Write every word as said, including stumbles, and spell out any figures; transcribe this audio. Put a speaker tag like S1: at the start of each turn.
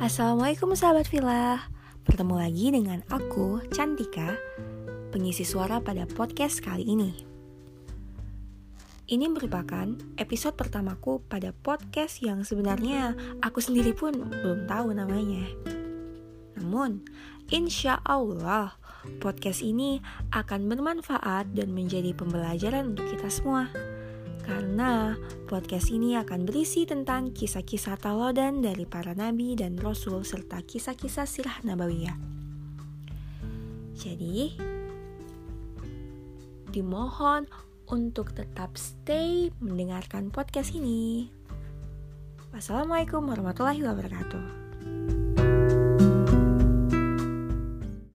S1: Assalamualaikum sahabat Villa. Bertemu lagi dengan aku, Cantika, pengisi suara pada podcast kali ini. Ini merupakan episode pertamaku pada podcast yang sebenarnya aku sendiri pun belum tahu namanya. Namun, insya Allah podcast ini akan bermanfaat dan menjadi pembelajaran untuk kita semua. Karena podcast ini akan berisi tentang kisah-kisah teladan dari para nabi dan rasul serta kisah-kisah sirah nabawiyah. Jadi, dimohon untuk tetap stay mendengarkan podcast ini. Wassalamualaikum warahmatullahi wabarakatuh.